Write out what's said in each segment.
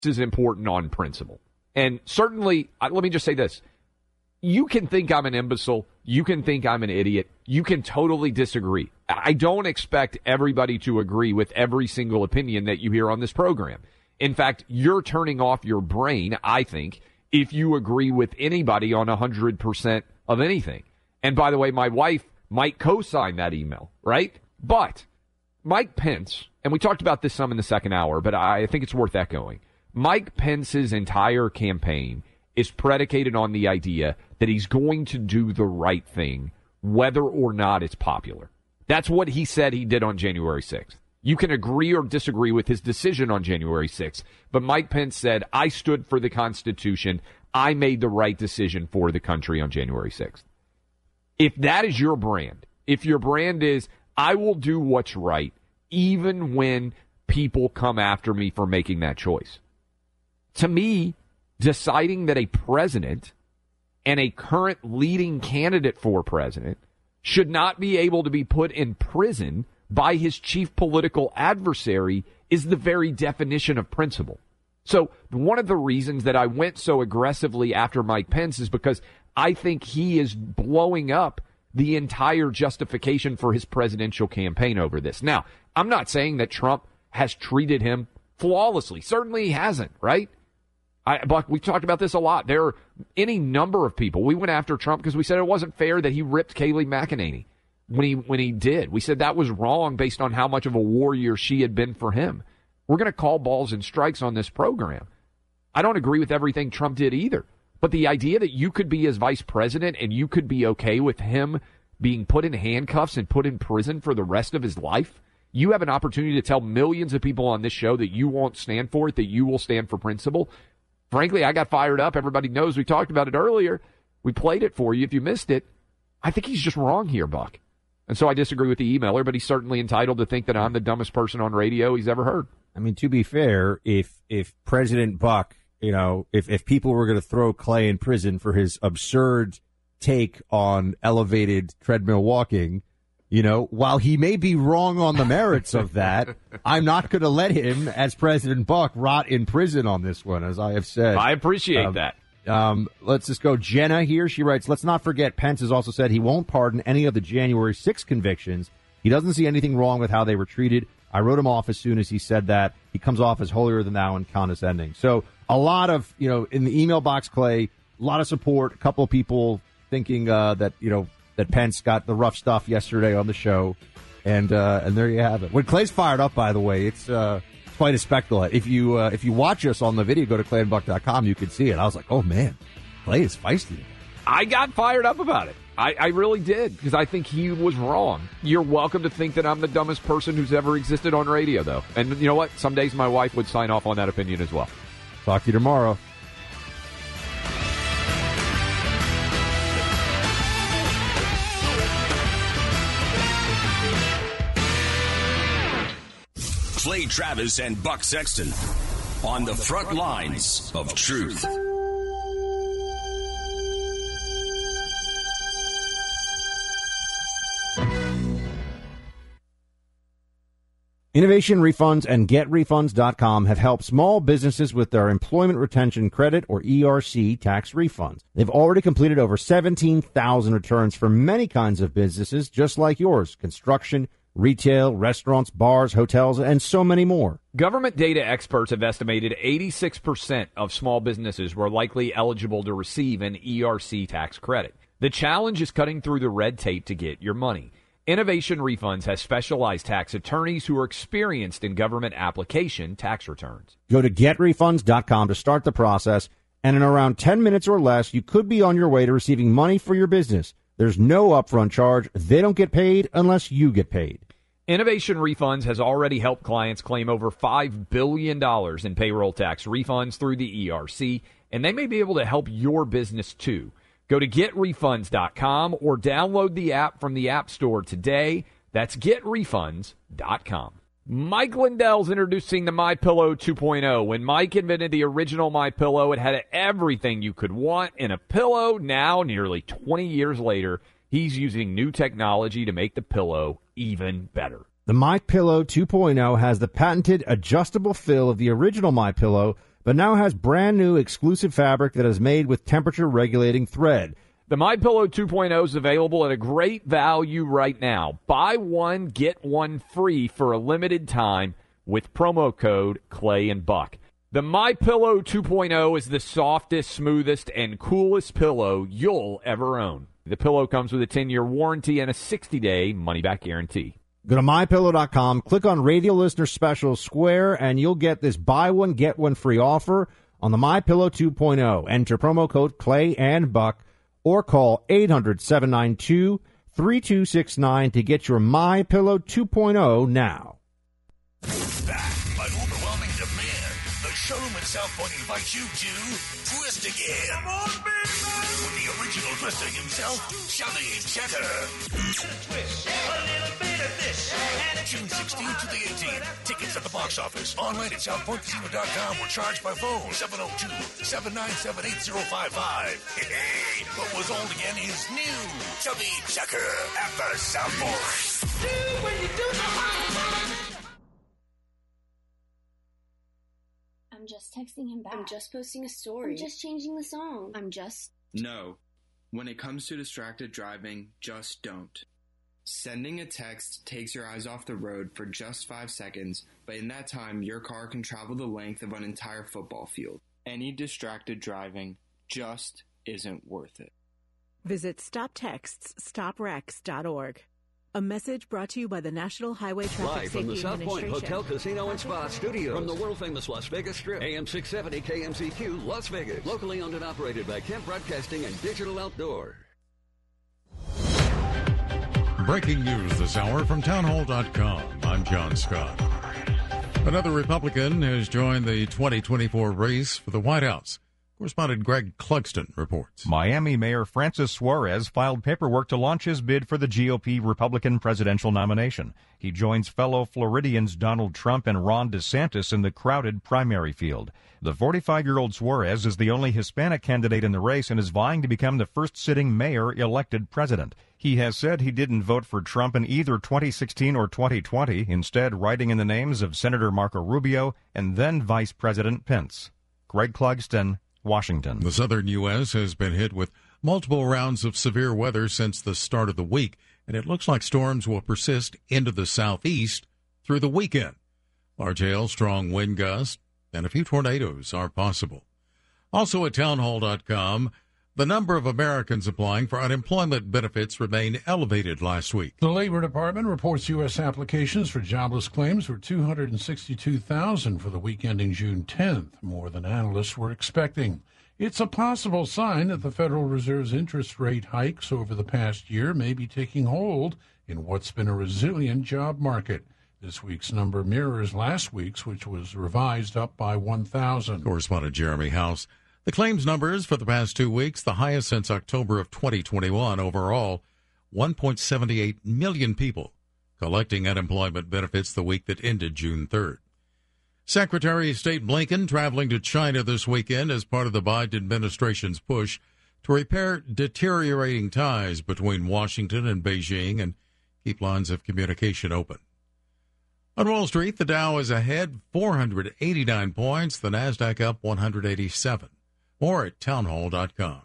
is important on principle. And certainly, let me just say this. You can think I'm an imbecile. You can think I'm an idiot. You can totally disagree. I don't expect everybody to agree with every single opinion that you hear on this program. In fact, you're turning off your brain, I think, if you agree with anybody on 100% of anything. And by the way, my wife might co-sign that email, right? But Mike Pence, and we talked about this some in the second hour, but I think it's worth echoing. Mike Pence's entire campaign is predicated on the idea that he's going to do the right thing, whether or not it's popular. That's what he said he did on January 6th. You can agree or disagree with his decision on January 6th, but Mike Pence said, I stood for the Constitution. I made the right decision for the country on January 6th. If that is your brand, if your brand is, I will do what's right, even when people come after me for making that choice. To me, deciding that a president and a current leading candidate for president should not be able to be put in prison by his chief political adversary is the very definition of principle. So one of the reasons that I went so aggressively after Mike Pence is because I think he is blowing up the entire justification for his presidential campaign over this. Now, I'm not saying that Trump has treated him flawlessly. Certainly he hasn't, right? Buck, we've talked about this a lot. There are any number of people. We went after Trump because we said it wasn't fair that he ripped Kayleigh McEnany when he did. We said that was wrong based on how much of a warrior she had been for him. We're going to call balls and strikes on this program. I don't agree with everything Trump did either. But the idea that you could be his vice president and you could be okay with him being put in handcuffs and put in prison for the rest of his life, you have an opportunity to tell millions of people on this show that you won't stand for it, that you will stand for principle. Frankly, I got fired up. Everybody knows we talked about it earlier. We played it for you if you missed it. I think he's just wrong here, Buck. And so I disagree with the emailer, but he's certainly entitled to think that I'm the dumbest person on radio he's ever heard. I mean, to be fair, if President Buck, if people were going to throw Clay in prison for his absurd take on elevated treadmill walking, while he may be wrong on the merits of that, I'm not going to let him, as President Buck, rot in prison on this one, as I have said. I appreciate that. Let's just go. Jenna here. She writes, let's not forget Pence has also said he won't pardon any of the January 6 convictions. He doesn't see anything wrong with how they were treated. I wrote him off as soon as he said that. He comes off as holier than thou and condescending. So a lot of, in the email box, Clay, a lot of support. A couple of people thinking that Pence got the rough stuff yesterday on the show. And there you have it. When Clay's fired up, by the way, it's quite a spectacle. If you watch us on the video, go to clayandbuck.com, you can see it. I was like, oh, man, Clay is feisty. I got fired up about it. I really did, because I think he was wrong. You're welcome to think that I'm the dumbest person who's ever existed on radio, though. And you know what? Some days my wife would sign off on that opinion as well. Talk to you tomorrow. Clay Travis and Buck Sexton on the front lines of truth. Innovation Refunds and GetRefunds.com have helped small businesses with their Employment Retention Credit, or ERC, tax refunds. They've already completed over 17,000 returns for many kinds of businesses just like yours: construction, retail, restaurants, bars, hotels, and so many more. Government data experts have estimated 86% of small businesses were likely eligible to receive an ERC tax credit. The challenge is cutting through the red tape to get your money. Innovation Refunds has specialized tax attorneys who are experienced in government application tax returns. Go to GetRefunds.com to start the process, and in around 10 minutes or less, you could be on your way to receiving money for your business. There's no upfront charge. They don't get paid unless you get paid. Innovation Refunds has already helped clients claim over $5 billion in payroll tax refunds through the ERC, and they may be able to help your business too. Go to GetRefunds.com or download the app from the App Store today. That's GetRefunds.com. Mike Lindell's introducing the MyPillow 2.0. When Mike invented the original MyPillow, it had everything you could want in a pillow. Now, nearly 20 years later, he's using new technology to make the pillow even better. The MyPillow 2.0 has the patented adjustable fill of the original MyPillow, but now has brand new exclusive fabric that is made with temperature-regulating thread. The MyPillow 2.0 is available at a great value right now. Buy one, get one free for a limited time with promo code Clay and Buck. The MyPillow 2.0 is the softest, smoothest, and coolest pillow you'll ever own. The pillow comes with a 10-year warranty and a 60-day money-back guarantee. Go to MyPillow.com, click on Radio Listener Special Square, and you'll get this buy one, get one free offer on the MyPillow 2.0. Enter promo code Clay and Buck or call 800-792-3269 to get your MyPillow 2.0 now. Back by overwhelming demand, the showroom at South Point invites you to twist again. Come on, baby! With the original twister himself, Chubby Checker. Twist, a little bit of this. June 16th to the 18th. Tickets at the box office. Online at SouthPointCasino.com or charged by phone 702-797-8055. Hey, what was old again is new. Chubby Checker at the South Point. Do when you do the I'm just texting him back. I'm just posting a story. I'm just changing the song. No. When it comes to distracted driving, just don't. Sending a text takes your eyes off the road for just 5 seconds, but in that time, your car can travel the length of an entire football field. Any distracted driving just isn't worth it. Visit StopTextsStopWrecks.org. A message brought to you by the National Highway Traffic Safety Administration. Live from the South Point Hotel, Casino, and Spa Studios. From the world-famous Las Vegas Strip. AM 670 KMCQ, Las Vegas. Locally owned and operated by Kemp Broadcasting and Digital Outdoor. Breaking news this hour from townhall.com. I'm John Scott. Another Republican has joined the 2024 race for the White House. Correspondent Greg Clugston reports. Miami Mayor Francis Suarez filed paperwork to launch his bid for the GOP Republican presidential nomination. He joins fellow Floridians Donald Trump and Ron DeSantis in the crowded primary field. The 45-year-old Suarez is the only Hispanic candidate in the race and is vying to become the first sitting mayor elected president. He has said he didn't vote for Trump in either 2016 or 2020, instead writing in the names of Senator Marco Rubio and then Vice President Pence. Greg Clugston, Washington. The southern U.S. has been hit with multiple rounds of severe weather since the start of the week, and it looks like storms will persist into the southeast through the weekend. Large hail, strong wind gusts, and a few tornadoes are possible. Also at townhall.com, the number of Americans applying for unemployment benefits remained elevated last week. The Labor Department reports U.S. applications for jobless claims were 262,000 for the week ending June 10th, more than analysts were expecting. It's a possible sign that the Federal Reserve's interest rate hikes over the past year may be taking hold in what's been a resilient job market. This week's number mirrors last week's, which was revised up by 1,000. Correspondent Jeremy House. The claims numbers for the past 2 weeks, the highest since October of 2021. Overall, 1.78 million people collecting unemployment benefits the week that ended June 3rd. Secretary of State Blinken traveling to China this weekend as part of the Biden administration's push to repair deteriorating ties between Washington and Beijing and keep lines of communication open. On Wall Street, the Dow is ahead 489 points, the Nasdaq up 187. More at townhall.com.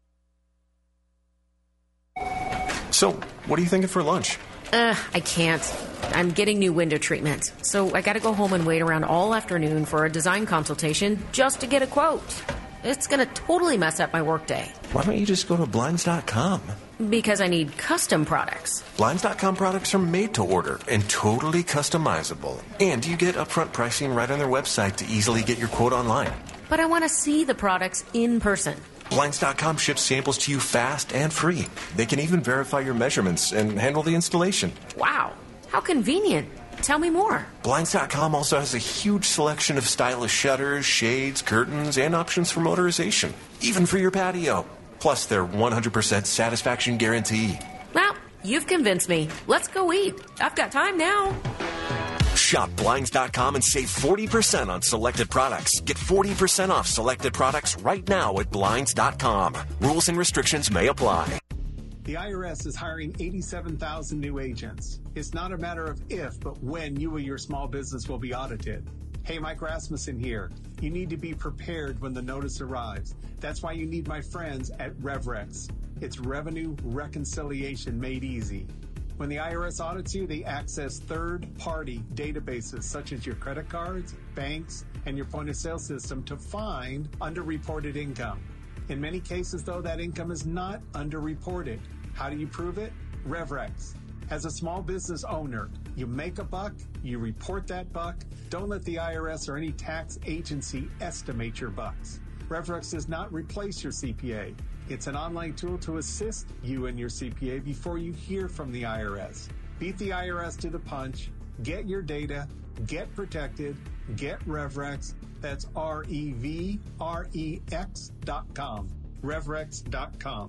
So, what are you thinking for lunch? I can't. I'm getting new window treatment, so I gotta go home and wait around all afternoon for a design consultation just to get a quote. It's gonna totally mess up my workday. Why don't you just go to Blinds.com? Because I need custom products. Blinds.com products are made to order and totally customizable. And you get upfront pricing right on their website to easily get your quote online. But I want to see the products in person. Blinds.com ships samples to you fast and free. They can even verify your measurements and handle the installation. Wow, how convenient. Tell me more. Blinds.com also has a huge selection of stylish shutters, shades, curtains, and options for motorization, even for your patio. Plus their 100% satisfaction guarantee. Well, you've convinced me. Let's go eat. I've got time now. Shop Blinds.com and save 40% on selected products. Get 40% off selected products right now at Blinds.com. Rules and restrictions may apply. The IRS is hiring 87,000 new agents. It's not a matter of if, but when you or your small business will be audited. Hey, Mike Rasmussen here. You need to be prepared when the notice arrives. That's why you need my friends at RevRex. It's revenue reconciliation made easy. When the IRS audits you, they access third-party databases such as your credit cards, banks, and your point-of-sale system to find underreported income. In many cases, though, that income is not underreported. How do you prove it? RevRex. As a small business owner, you make a buck, you report that buck. Don't let the IRS or any tax agency estimate your bucks. RevRex does not replace your CPA. It's an online tool to assist you and your CPA before you hear from the IRS. Beat the IRS to the punch. Get your data. Get protected. Get RevRex. That's RevRex.com. RevRex.com.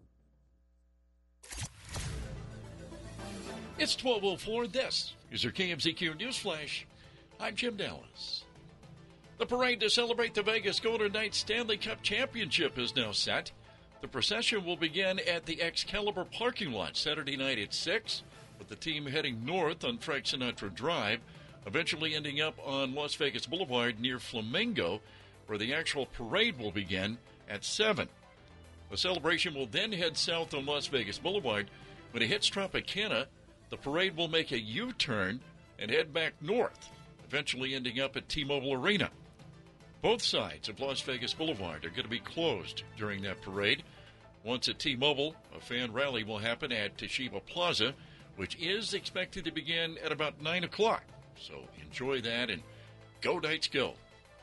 It's 12:04. This is your KMZQ News Flash. I'm Jim Dallas. The parade to celebrate the Vegas Golden Knights Stanley Cup Championship is now set. The procession will begin at the Excalibur parking lot Saturday night at 6, with the team heading north on Frank Sinatra Drive, eventually ending up on Las Vegas Boulevard near Flamingo, where the actual parade will begin at 7. The celebration will then head south on Las Vegas Boulevard. When it hits Tropicana, the parade will make a U-turn and head back north, eventually ending up at T-Mobile Arena. Both sides of Las Vegas Boulevard are going to be closed during that parade. Once at T-Mobile, a fan rally will happen at Toshiba Plaza, which is expected to begin at about 9 o'clock. So enjoy that and go Knights go.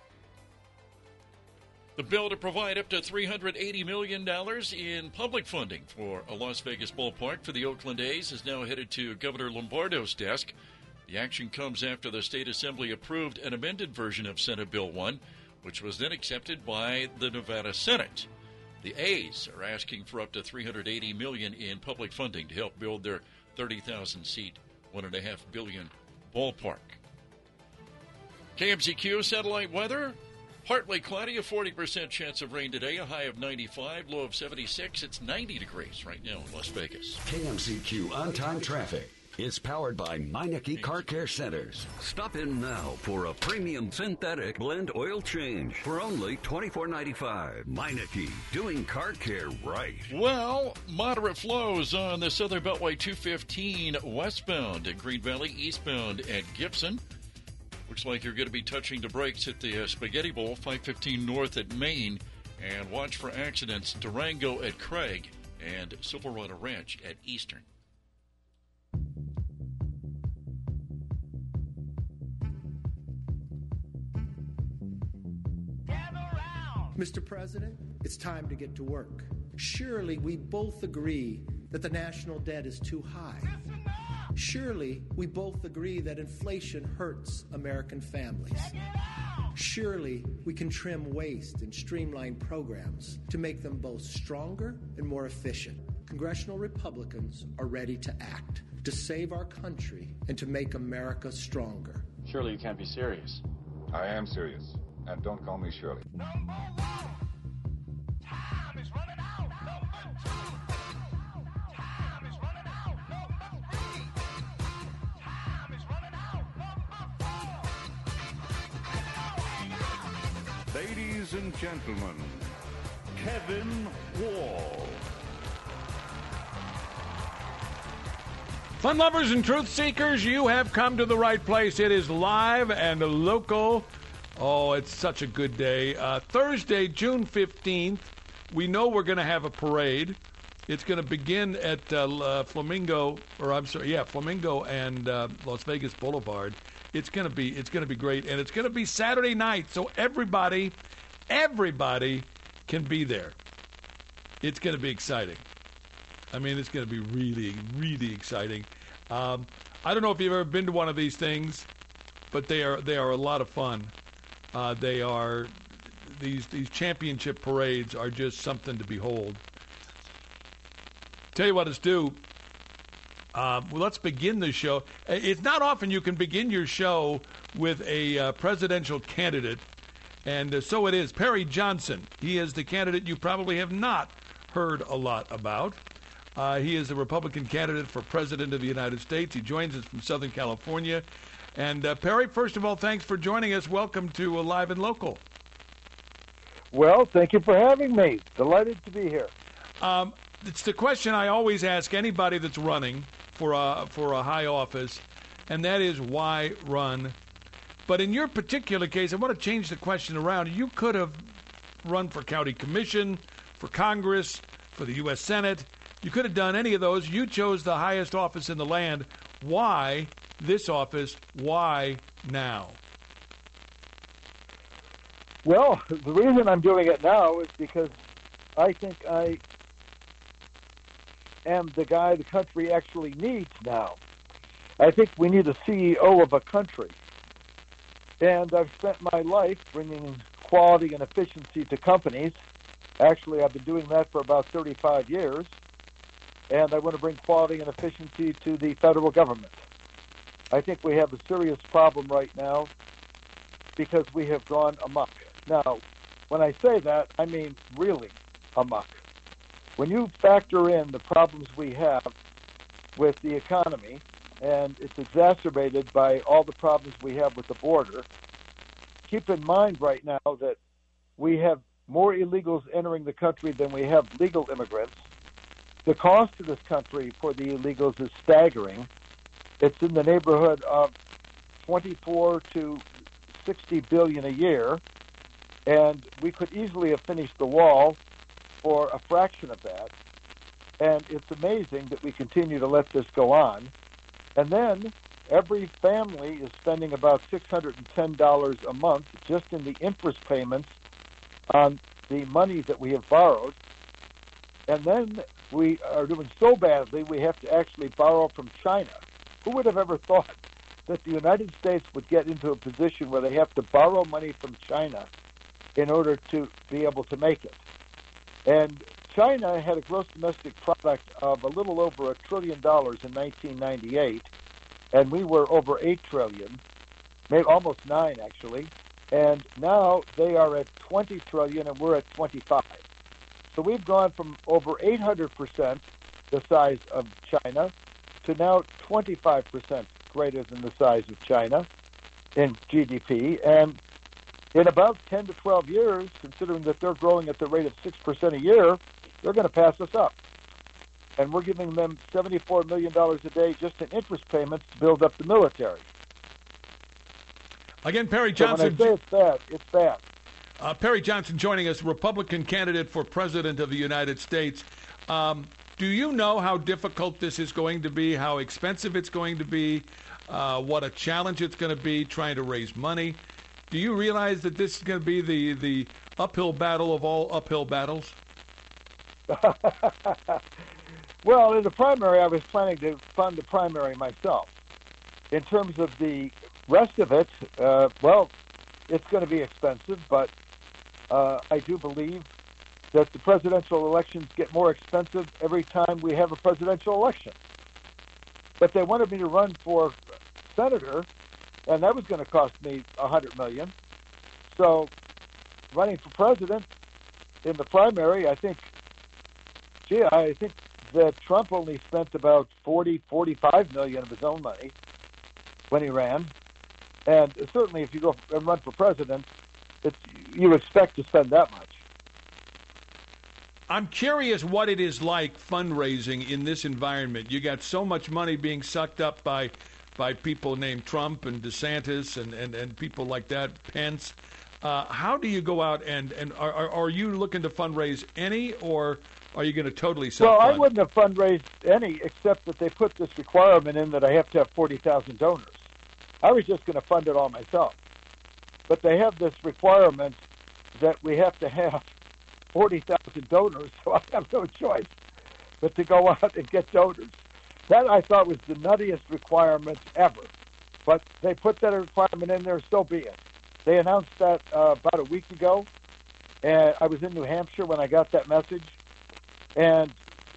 The bill to provide up to $380 million in public funding for a Las Vegas ballpark for the Oakland A's is now headed to Governor Lombardo's desk. The action comes after the State Assembly approved an amended version of Senate Bill 1, which was then accepted by the Nevada Senate. The A's are asking for up to $380 million in public funding to help build their 30,000-seat, $1.5 billion ballpark. KMZQ satellite weather. Partly cloudy, a 40% chance of rain today, a high of 95, low of 76. It's 90 degrees right now in Las Vegas. KMZQ on-time traffic is powered by Meineke Car Care Centers. Stop in now for a premium synthetic blend oil change for only $24.95. Meineke, doing car care right. Well, moderate flows on the Southern Beltway 215 westbound at Green Valley, eastbound at Gibson. Looks like you're going to be touching the brakes at the Spaghetti Bowl, 515 north at Maine. And watch for accidents, Durango at Craig and Silverado Ranch at Eastern. Mr. President, it's time to get to work. Surely we both agree that the national debt is too high. Surely we both agree that inflation hurts American families. Surely we can trim waste and streamline programs to make them both stronger and more efficient. Congressional Republicans are ready to act, to save our country and to make America stronger. Surely you can't be serious. I am serious. And don't call me Shirley. Number one, time is running out. Number two, time is running out. Number three, time is running out. Number four. Ladies and gentlemen, Kevin Wall. Fun lovers and truth seekers, you have come to the right place. It is live and local. Oh, it's such a good day. Thursday, June 15th, we know we're going to have a parade. It's going to begin at Flamingo and Las Vegas Boulevard. It's going to be great, and it's going to be Saturday night, so everybody can be there. It's going to be exciting. I mean, it's going to be really, really exciting. I don't know if you've ever been to one of these things, but they are a lot of fun. These championship parades are just something to behold. Tell you what, let's do. Let's begin the show. It's not often you can begin your show with a presidential candidate, and so it is. Perry Johnson. He is the candidate you probably have not heard a lot about. He is a Republican candidate for President of the United States. He joins us from Southern California. And Perry, first of all, thanks for joining us. Welcome to Live and Local. Well, thank you for having me. Delighted to be here. It's the question I always ask anybody that's running for a high office, and that is why run? But in your particular case, I want to change the question around. You could have run for county commission, for Congress, for the U.S. Senate. You could have done any of those. You chose the highest office in the land. Why this office? Why now? Well, the reason I'm doing it now is because I think I am the guy the country actually needs now. I think we need a CEO of a country. And I've spent my life bringing quality and efficiency to companies. Actually, I've been doing that for about 35 years. And I want to bring quality and efficiency to the federal government. I think we have a serious problem right now because we have gone amok. Now, when I say that, I mean really amok. When you factor in the problems we have with the economy, and it's exacerbated by all the problems we have with the border, keep in mind right now that we have more illegals entering the country than we have legal immigrants. The cost to this country for the illegals is staggering. It's in the neighborhood of 24 to 60 billion a year, and we could easily have finished the wall for a fraction of that. And it's amazing that we continue to let this go on. And then every family is spending about $610 a month just in the interest payments on the money that we have borrowed. And then we are doing so badly, we have to actually borrow from China. Who would have ever thought that the United States would get into a position where they have to borrow money from China in order to be able to make it? And China had a gross domestic product of a little over $1 trillion in 1998, and we were over $8 trillion, maybe almost 9 actually. And now they are at $20 trillion, and we're at 25. So we've gone from over 800% the size of China to now 25% greater than the size of China in GDP. And in about 10 to 12 years, considering that they're growing at the rate of 6% a year, they're going to pass us up. And we're giving them $74 million a day just in interest payments to build up the military. Again, Perry Johnson. So when I say it's bad, it's bad. Perry Johnson joining us, Republican candidate for President of the United States. Do you know how difficult this is going to be, how expensive it's going to be, what a challenge it's going to be trying to raise money? Do you realize that this is going to be the uphill battle of all uphill battles? Well, in the primary, I was planning to fund the primary myself. In terms of the rest of it, well, it's going to be expensive, but I do believe that the presidential elections get more expensive every time we have a presidential election. But they wanted me to run for senator, and that was going to cost me $100 million. So running for president in the primary, I think that Trump only spent about $45 million of his own money when he ran. And certainly if you go and run for president, you expect to spend that much. I'm curious what it is like fundraising in this environment. You got so much money being sucked up by people named Trump and DeSantis and people like that, Pence. How do you go out and are you looking to fundraise any, or are you going to totally self-fund? Well, I wouldn't have fundraised any, except that they put this requirement in that I have to have 40,000 donors. I was just going to fund it all myself. But they have this requirement that we have to have 40,000 donors, so I have no choice but to go out and get donors. That I thought was the nuttiest requirement ever. But they put that requirement in there, so be it. They announced that about a week ago, and I was in New Hampshire when I got that message. And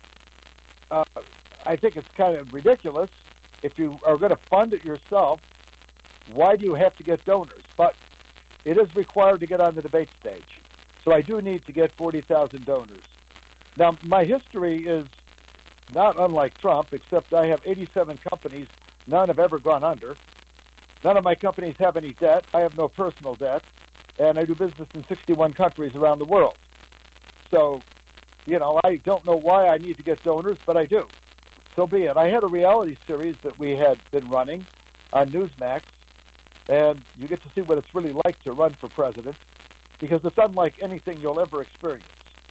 I think it's kind of ridiculous. If you are going to fund it yourself, why do you have to get donors? But it is required to get on the debate stage. So I do need to get 40,000 donors. Now, my history is not unlike Trump, except I have 87 companies. None have ever gone under. None of my companies have any debt. I have no personal debt. And I do business in 61 countries around the world. So, I don't know why I need to get donors, but I do. So be it. I had a reality series that we had been running on Newsmax, and you get to see what it's really like to run for president, because it's unlike anything you'll ever experience.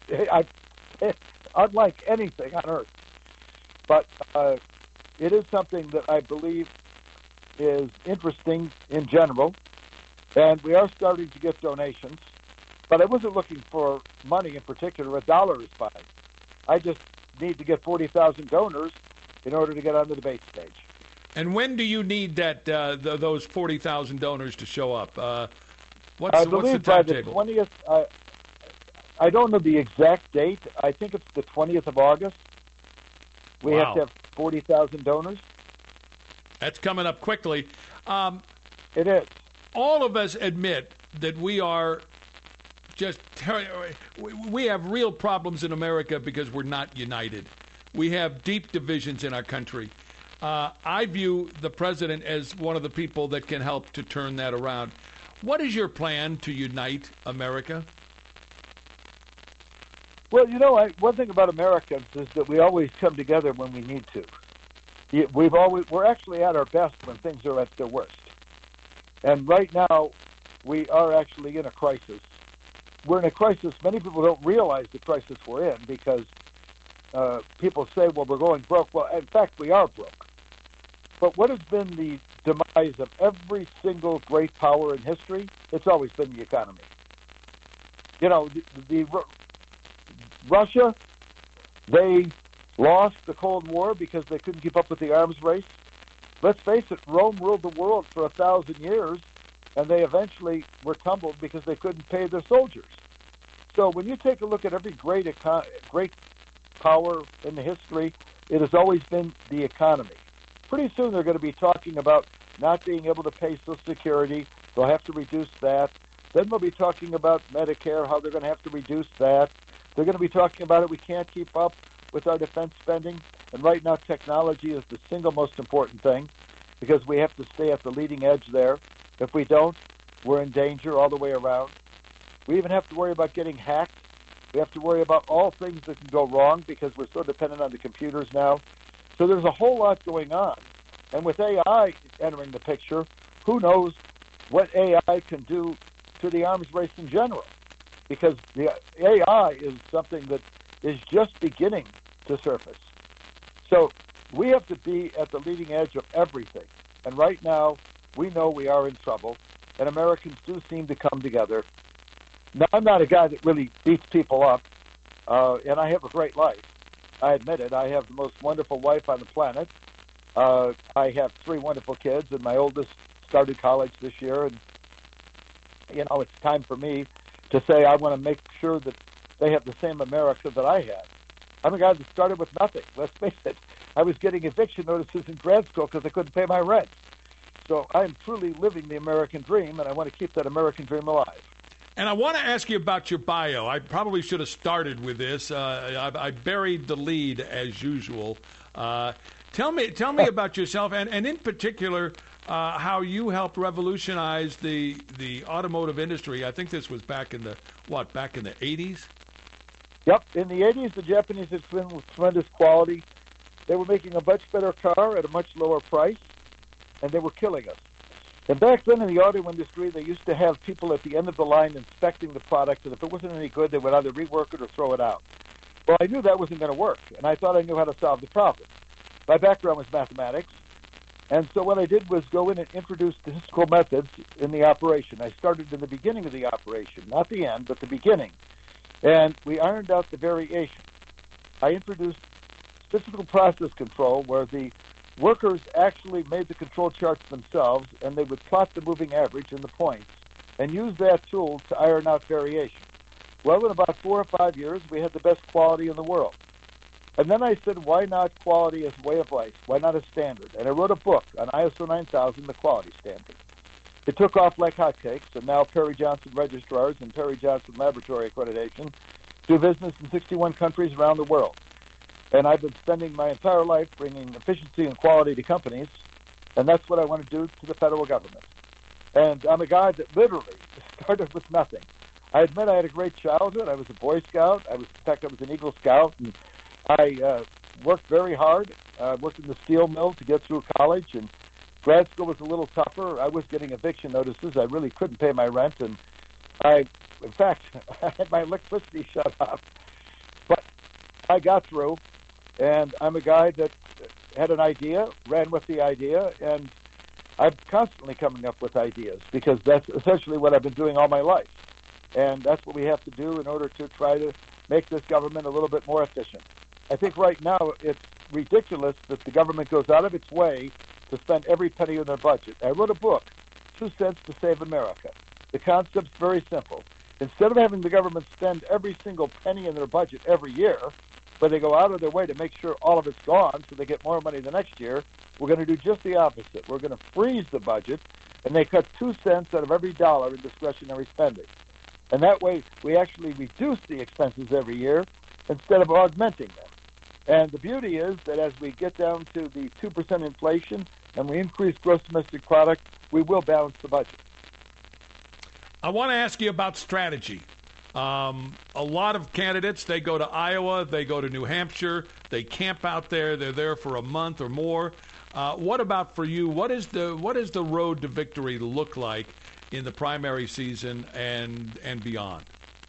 Unlike anything on earth. But it is something that I believe is interesting in general, and we are starting to get donations. But I wasn't looking for money in particular. $1 is fine. I just need to get 40,000 donors in order to get on the debate stage. And when do you need that those 40,000 donors to show up? What's I the believe by the timetable? 20th. I don't know the exact date. I think it's the 20th of August. We have to have 40,000 donors. That's coming up quickly. It is. All of us admit that we are we have real problems in America because we're not united. We have deep divisions in our country. I view the president as one of the people that can help to turn that around. What is your plan to unite America? Well, one thing about Americans is that we always come together when we need to. We're actually at our best when things are at their worst. And right now, we are actually in a crisis. We're in a crisis. Many people don't realize the crisis we're in because people say, well, we're going broke. Well, in fact, we are broke. But what has been the demise of every single great power in history? It's always been the economy. Russia, they lost the Cold War because they couldn't keep up with the arms race. Let's face it, Rome ruled the world for 1,000 years, and they eventually were tumbled because they couldn't pay their soldiers. So when you take a look at every great power in the history, it has always been the economy. Pretty soon they're going to be talking about not being able to pay Social Security. They'll have to reduce that. Then they'll be talking about Medicare, how they're going to have to reduce that. They're going to be talking about it. We can't keep up with our defense spending. And right now, technology is the single most important thing because we have to stay at the leading edge there. If we don't, we're in danger all the way around. We even have to worry about getting hacked. We have to worry about all things that can go wrong because we're so dependent on the computers now. So there's a whole lot going on. And with AI entering the picture, who knows what AI can do to the arms race in general? Because the AI is something that is just beginning to surface. So we have to be at the leading edge of everything. And right now, we know we are in trouble, and Americans do seem to come together. Now, I'm not a guy that really beats people up, and I have a great life. I admit it. I have the most wonderful wife on the planet. I have 3 wonderful kids, and my oldest started college this year. And, it's time for me to say I want to make sure that they have the same America that I had. I'm a guy that started with nothing. Let's face it. I was getting eviction notices in grad school because I couldn't pay my rent. So I am truly living the American dream, and I want to keep that American dream alive. And I want to ask you about your bio. I probably should have started with this. I buried the lead as usual. Tell me about yourself, and in particular, how you helped revolutionize the automotive industry. I think this was back in the 80s? Yep. In the 80s, the Japanese had tremendous quality. They were making a much better car at a much lower price, and they were killing us. And back then in the auto industry, they used to have people at the end of the line inspecting the product, and if it wasn't any good, they would either rework it or throw it out. Well, I knew that wasn't going to work, and I thought I knew how to solve the problem. My background was mathematics, and so what I did was go in and introduce statistical methods in the operation. I started in the beginning of the operation, not the end, but the beginning. And we ironed out the variation. I introduced statistical process control where the workers actually made the control charts themselves, and they would plot the moving average and the points and use that tool to iron out variation. Well, in about 4 or 5 years, we had the best quality in the world. And then I said, why not quality as a way of life? Why not a standard? And I wrote a book on ISO 9000, the quality standard. It took off like hotcakes, and now Perry Johnson registrars and Perry Johnson laboratory accreditation do business in 61 countries around the world. And I've been spending my entire life bringing efficiency and quality to companies, And that's what I want to do to the federal government. And I'm a guy that literally started with nothing. I admit I had a great childhood. I was a Boy Scout. I was an Eagle Scout, and I worked very hard. I worked in the steel mill to get through college, and grad school was a little tougher. I was getting eviction notices. I really couldn't pay my rent, and I had my electricity shut off. But I got through, and I'm a guy that had an idea, ran with the idea, and I'm constantly coming up with ideas because that's essentially what I've been doing all my life. And that's what we have to do in order to try to make this government a little bit more efficient. I think right now it's ridiculous that the government goes out of its way to spend every penny in their budget. I wrote a book, 2 Cents to Save America. The concept's very simple. Instead of having the government spend every single penny in their budget every year, but they go out of their way to make sure all of it's gone so they get more money the next year, we're going to do just the opposite. We're going to freeze the budget, and they cut 2 cents out of every dollar in discretionary spending. And that way, we actually reduce the expenses every year instead of augmenting them. And the beauty is that as we get down to the 2% inflation and we increase gross domestic product, we will balance the budget. I want to ask you about strategy. A lot of candidates, they go to Iowa, they go to New Hampshire, they camp out there, they're there for a month or more. What about for you? What is the road to victory look like in the primary season and beyond?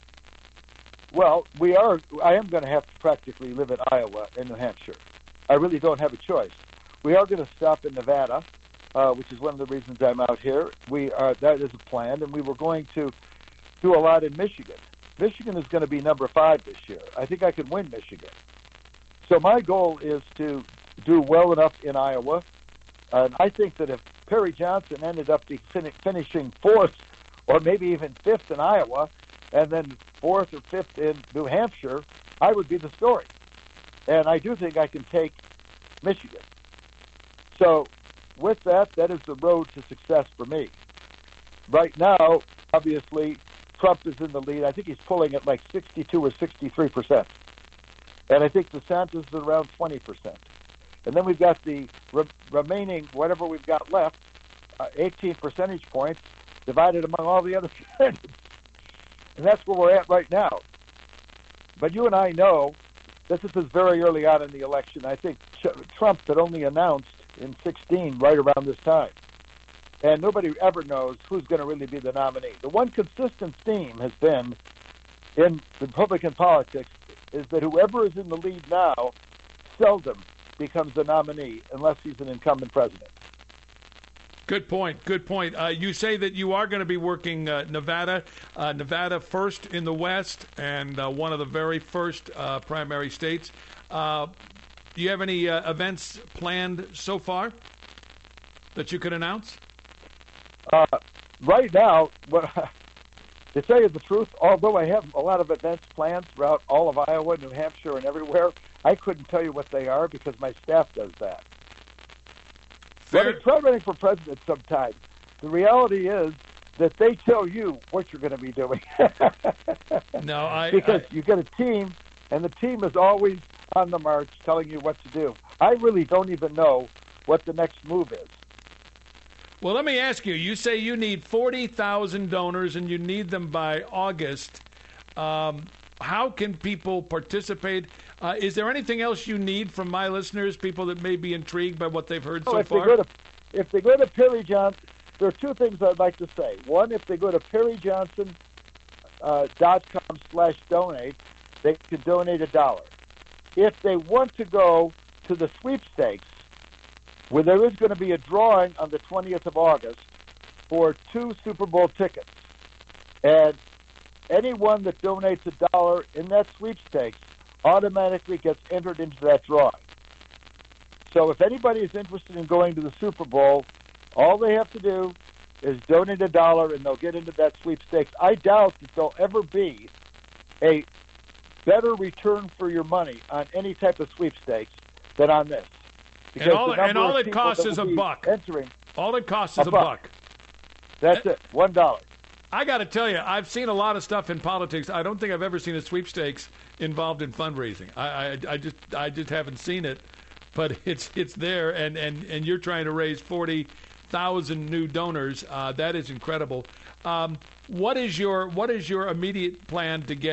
Well, I am going to have to practically live in Iowa and New Hampshire. I really don't have a choice. We are going to stop in Nevada, which is one of the reasons I'm out here. That is a plan, and we were going to do a lot in Michigan. Michigan is going to be number 5 this year. I think I can win Michigan. So my goal is to do well enough in Iowa, and I think that if Perry Johnson ended up finishing 4th or maybe even 5th in Iowa, and then 4th or 5th in New Hampshire, I would be the story. And I do think I can take Michigan. So with that is the road to success for me. Right now, obviously, Trump is in the lead. I think he's pulling at like 62 or 63%. And I think DeSantis is around 20%. And then we've got the remaining, whatever we've got left, 18 percentage points divided among all the other candidates. And that's where we're at right now. But you and I know that this is very early on in the election. I think Trump had only announced in 2016 right around this time. And nobody ever knows who's going to really be the nominee. The one consistent theme has been in Republican politics is that whoever is in the lead now seldom becomes the nominee unless he's an incumbent president. Good point. You say that you are going to be working Nevada first in the West and one of the very first primary states. Do you have any events planned so far that you could announce? Right now, to tell you the truth, although I have a lot of events planned throughout all of Iowa, New Hampshire, and everywhere, I couldn't tell you what they are because my staff does that. But try running for president sometime. The reality is that they tell you what you're going to be doing. Because you get a team, and the team is always on the march telling you what to do. I really don't even know what the next move is. Well, let me ask you. You say you need 40,000 donors, and you need them by August. How can people participate? Is there anything else you need from my listeners, people that may be intrigued by what they've heard so far? If they go to Perry Johnson, there are 2 things I'd like to say. One, if they go to perryjohnson.com/donate, they can donate $1. If they want to go to the sweepstakes, where there is going to be a drawing on the 20th of August for 2 Super Bowl tickets, and anyone that donates $1 in that sweepstakes automatically gets entered into that drawing. So if anybody is interested in going to the Super Bowl, all they have to do is donate $1 and they'll get into that sweepstakes. I doubt that there'll ever be a better return for your money on any type of sweepstakes than on this. And all it costs is $1. All it costs is $1. That's it, $1. I got to tell you, I've seen a lot of stuff in politics. I don't think I've ever seen a sweepstakes involved in fundraising. I just haven't seen it. but it's there, and you're trying to raise 40,000 new donors. That is incredible. What is your immediate plan to get